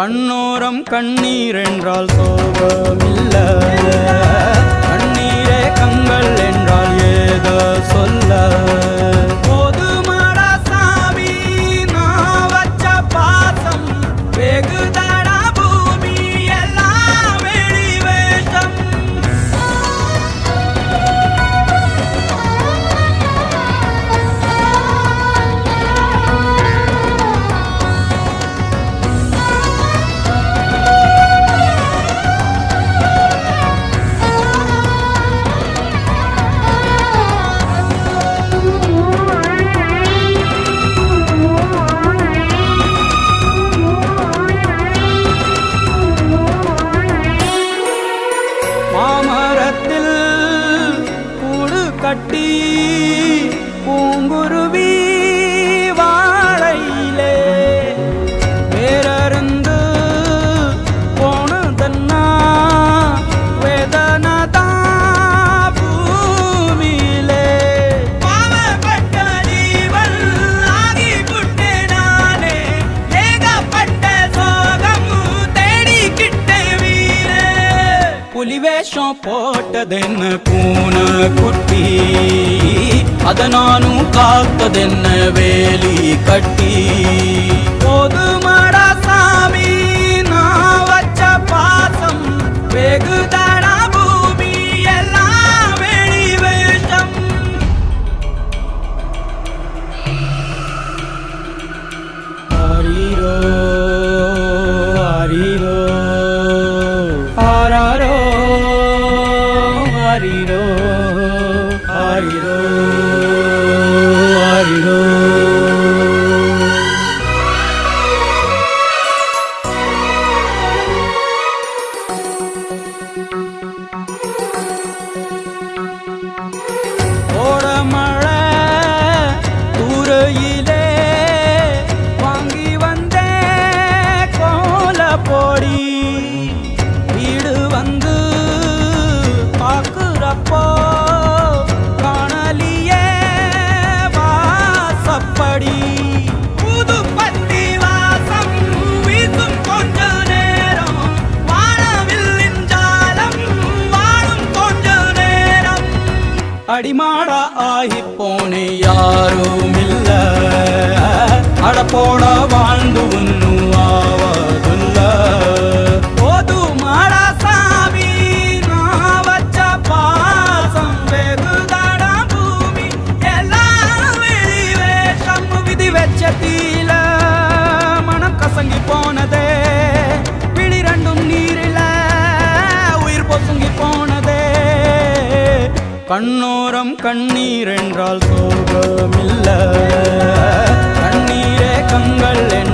கண்ணோரம் கண்ணீர் என்றால் சோகமில்ல, கண்ணீரே கண்கள் என்றால் ஏதோ சொல்ல. போதுமாடா சாமி நான் வச்ச பாசம், வெகுதடா பூமி எல்லாம் வெளி வேஷம். மாமரத்தில் கூடு கட்டி பூங்குருவி வாழையிலே வேறருந்து போனதன்னா வேதனதா பூமியிலே. பாவப்பட்ட ஜீவன் ஆகி புட்டே நானே, ஏகப்பட்ட சோகம் தேடிக்கிட்டே வீரே. புலி வேஷம் போட்டதென்ன பூனை குட்டி, அத நானும் காத்ததென்ன வேலி கட்டி. போதுமாடா சாமி நான் வச்ச பாசம், வெகுதடா பூமி எல்லாம் வெளி வேஷம். ஆரீரோ ஆரீரோ ஆராரோ ஆரீரோ ஆரீரோ ஆரீரோ. ஓடமழை தூரையிலே வாங்கி வந்தே கோலப்பொடி, வீடு வந்து பார்க்குறப்போ காணலியே வாசப்படி. புது பத்தி வாசம் வீசும் கொஞ்ச நேரம், வாழவில்லின் ஜாலம் வாழும் கொஞ்ச நேரம். அடிமாடா ஆகி போனே யாரும் இல்ல, அடப்போட வாழ்ந்து ஒன்னும் ஆவதில்ல. போதுமாடா சாமி நான் வச்ச பாசம், வெகுதடா பூமி எல்லாம் வெளி வேஷம். விதி வச்ச தீல மனம் கசங்கி போனதே, விழி ரெண்டும் நீரில உயிர் பொசுங்கி போனதே. கண்ணோரம் கண்ணீர் என்றால் சோகமில்ல, கண்ணீரே கண்கள்